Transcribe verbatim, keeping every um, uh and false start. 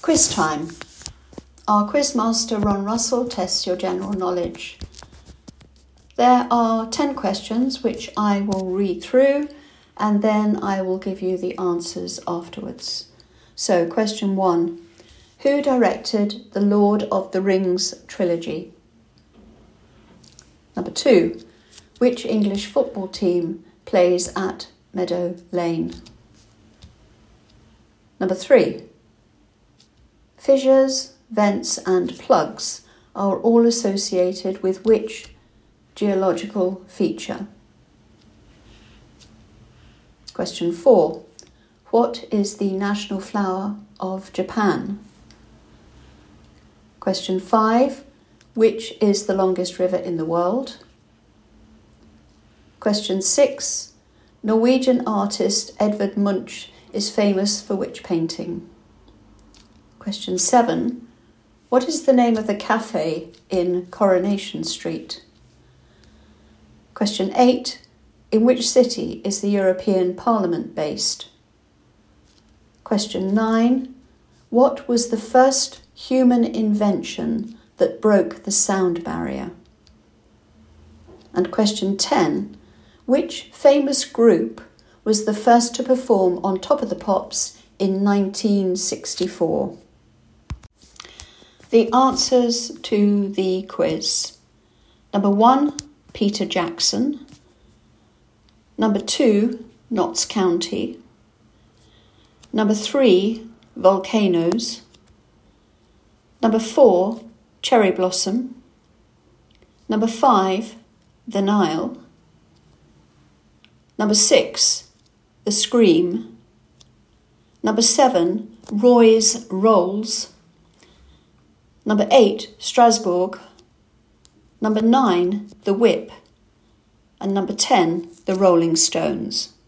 Quiz time. Our quizmaster Ron Russell tests your general knowledge. There are ten questions which I will read through and then I will give you the answers afterwards. So, question one. Who directed the Lord of the Rings trilogy? Number two. Which English football team plays at Meadow Lane? Number three. Fissures, vents and plugs are all associated with which geological feature? Question four. What is the national flower of Japan? Question five. Which is the longest river in the world? Question six. Norwegian artist Edvard Munch is famous for which painting? Question seven. What is the name of the cafe in Coronation Street? Question eight. In which city is the European Parliament based? Question nine. What was the first human invention that broke the sound barrier? And question ten. Which famous group was the first to perform on Top of the Pops in nineteen sixty-four? The answers to the quiz. Number one, Peter Jackson. Number two, Notts County. Number three, volcanoes. Number four, cherry blossom. Number five, the Nile. Number six, the Scream. Number seven, Roy's Rolls. Number eight, Strasbourg. Number nine, the Whip. And number ten, the Rolling Stones.